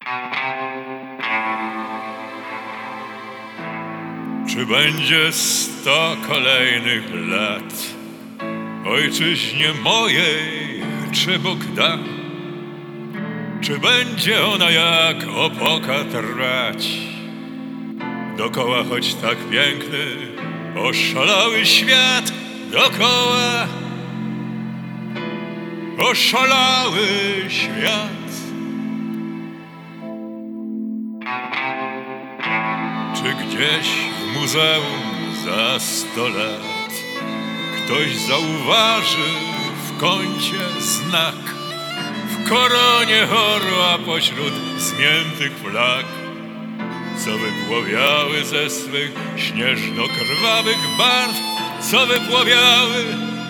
Czy będzie 100 kolejnych lat ojczyźnie mojej, czy Bóg da? Czy będzie ona jak opoka trwać? Dokoła choć tak piękny, oszalały świat dokoła. Oszalały świat. Czy gdzieś w muzeum za 100 lat ktoś zauważy w kącie znak, w koronie orła pośród zmiętych flag, co wypłowiały ze swych śnieżno-krwawych barw, co wypłowiały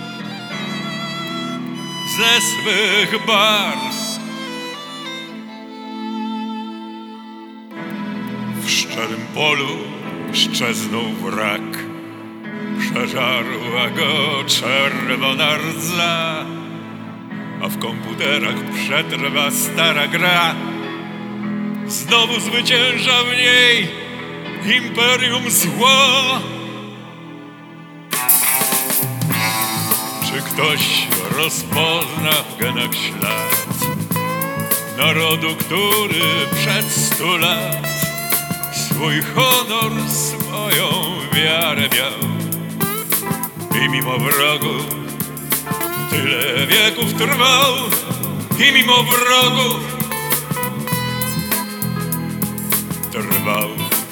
ze swych barw. W szczerym polu szczeznął wrak, przeżarła go czerwona rdza, a w komputerach przetrwa stara gra. Znowu zwycięża w niej imperium zła. Czy ktoś rozpozna w genach ślad narodu, który przed 100 lat swój honor, swoją wiarę miał i mimo wrogów tyle wieków trwał, i mimo wrogów trwał.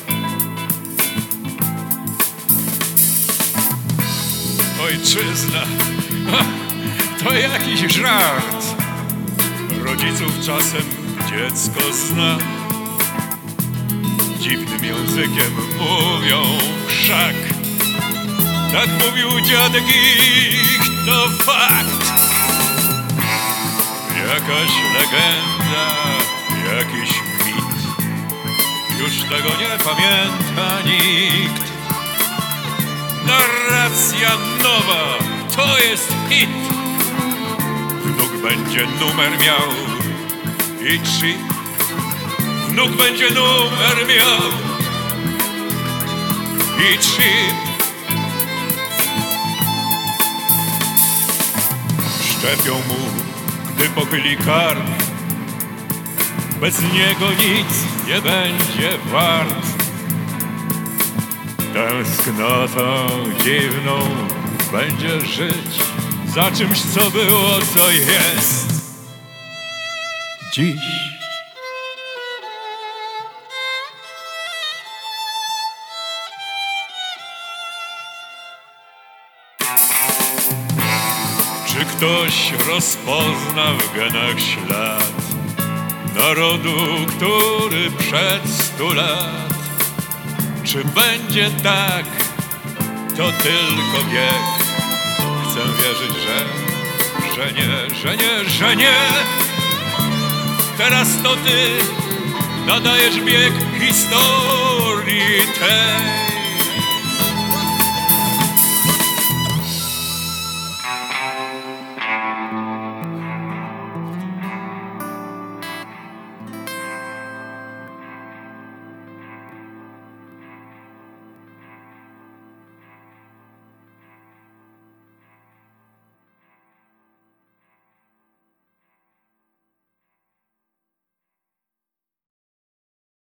Ojczyzna to jakiś żart, rodziców czasem dziecko zna. Dziwnym językiem mówią wszak, tak mówił dziadek ich, to fakt. Jakaś legenda, jakiś mit, już tego nie pamięta nikt. Narracja nowa, to jest hit. Wnuk będzie numer miał i chip. Wnuk będzie numer miał i chip. Szczepią mu, gdy pochyli kark, bez niego nic nie będzie wart. Tęsknotą dziwną będzie żyć za czymś, co było, co jest dziś. Czy ktoś rozpozna w genach ślad narodu, który przed 100 lat? Czy będzie tak, to tylko wiek. Chcę wierzyć, że nie, że nie. Teraz to ty nadajesz bieg historii tej.